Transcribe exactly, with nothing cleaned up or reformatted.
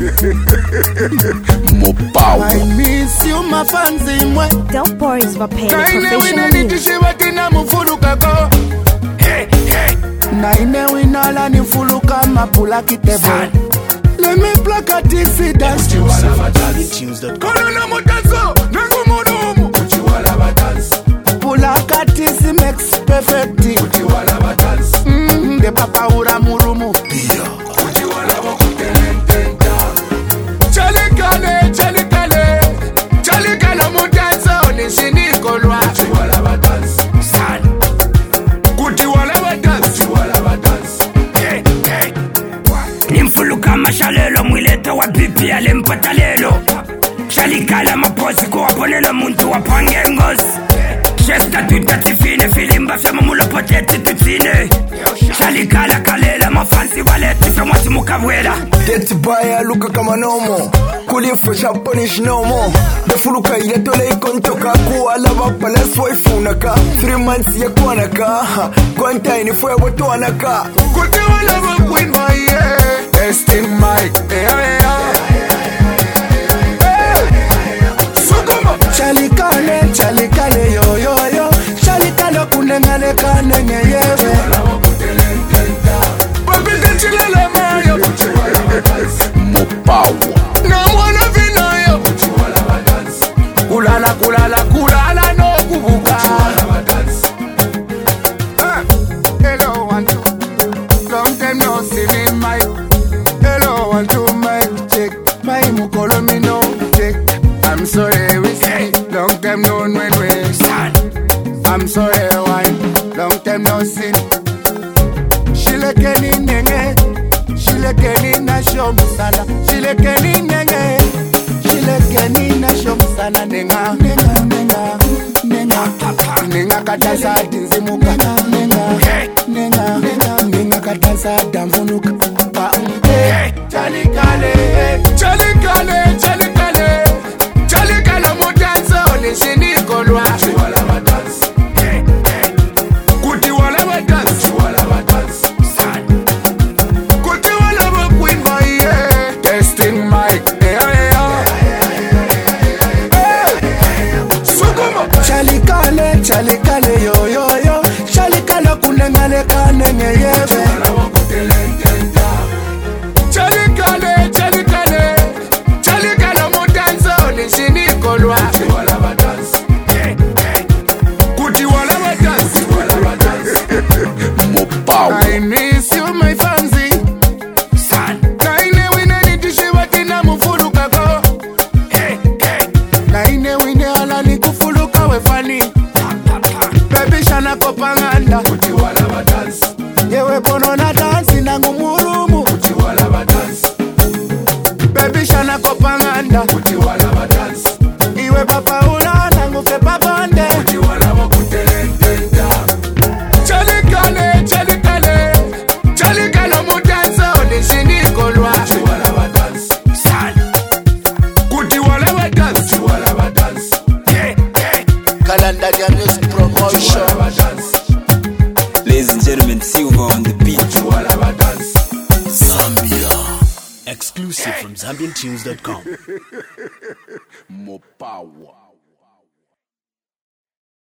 Mopao. I miss you my fancy mwe. Del Boris va pay Kaine wina professional nitishiwa tina mufuluka ko. Hey, hey. Naine wina la nifuluka mapula kitebo. Let me plug a T C dance to Kono na mutanzo, nangu mudumu. Uchiwala batansi. Pula ka T C makes perfect. Uchiwala batansi. Mm, de papa ura murumu. Uchiwala bakutelententa. Chalikale, chalikale. Chalikale mutanzo, nishini kolwa. Uchiwala batansi. San. Uchiwala batansi. Uchiwala batansi. Hey, hey. Nimfuluka mashalelo mwileta wa pipi alimpata lelo. Shalikala maposi kwa ponelo muntu wa pange ngozi. Shesta tutatifine filimba fya mamulo poteti tutine. Shalikala kalela mafansi waleti fya mwati mukavwela. Dirty boy luka kama nomo. Kulifusha punish no more. Dafuluka ile tole ikontoka kuwa lava pala swifunaka. Three months ya kwanaka. Quarantine fwe watu anaka. Kuti wala wakwin my yeah. Testing mic. Yeah, yeah. Chalikale, chalikale yo yo yo. Chalikale kunengale kanenge yewe. Babide chilele mayo. Mopao. Na mwana vinayo. Kulala kulala kulala no kubuka. Hello one two. Long time no see me my. Hello one two my check. My mukolo mi no check. I'm sorry we say. Long time no when we stand. I'm sorry wine. Long time no sin. Shilekeni nenge. Shilekeni na shomsana. Shilekeni nenge. Shilekeni na shomsana nenga nenga nenga nenga nenga katasa dinzimuka nenga nenga nenga katasa damvunuka pa umpe. Chalikale chalikale chalikale chalikale mutanzo nishini kolwa. Uchiwala batansi. Kuti wala batansi. Uchiwala batansi. Kuti wala bakwin my yeah. Testing mic. Yeah, yeah. Chalikale, chalikale yo yo yo. Chalikale kunengale kanenge yewe. Chalikale, chalikale. Chalikale mutanzo nishini kolwa. Uchiwala batansi. Kuti wala batansi. Uchiwala batansi. Mopao. I miss you my fancy. San. Naine wine nitishiwa tina mufuluka ko. Hey, hey. Naine wine ala nikufuluka wefani. Baby shana kopanganda. Uchiwala batansi. Yewe bono na dansi nangu murumu. Uchiwala batansi. Baby shana kopanganda. Uchiwala batansi. Iwe papa ula nangu fe papande. Uchiwala wakutelententa. Chalikale, chalikale. Chalikale mutanzo nishini kolwa. Uchiwala batansi. San. Uchiwala batansi. Uchiwala batansi. Hey, hey. Kalanda dia music promotion. Ladies and gentlemen, Silva on the beat. Zambia. Exclusive from Zambian Tunes dot com. Mopao.